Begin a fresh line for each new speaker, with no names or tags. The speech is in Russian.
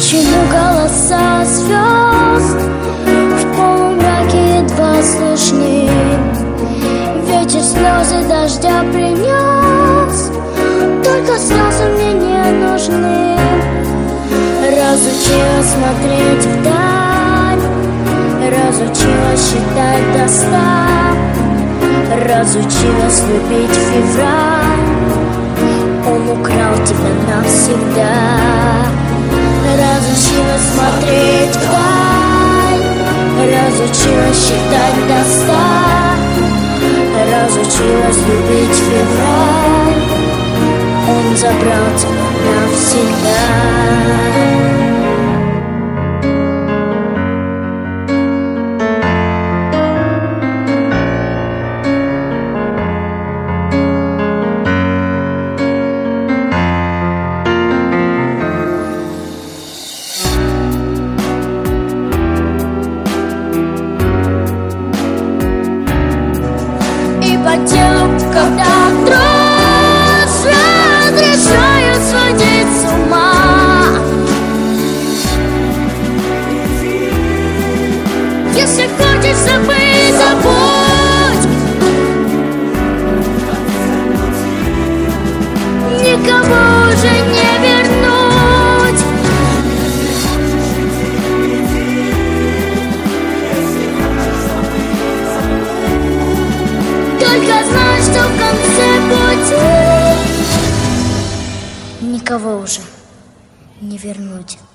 Почему голоса звезд в полумраке едва слышны? Ветер слезы дождя принес, только слезы мне не нужны. Разучилась смотреть вдаль, разучилась считать до 100, разучилась любить февраль. Он украл тебя навсегда. Разучилась смотреть вдаль, разучилась считать до 100, разучилась любить февраль. Он забрал тебя навсегда. По телу, когда дрожь разрешает сводить с ума. Если хочешь забыть, забудь. Никого уже не вернуть. Только знай, что в конце пути никого уже не вернуть.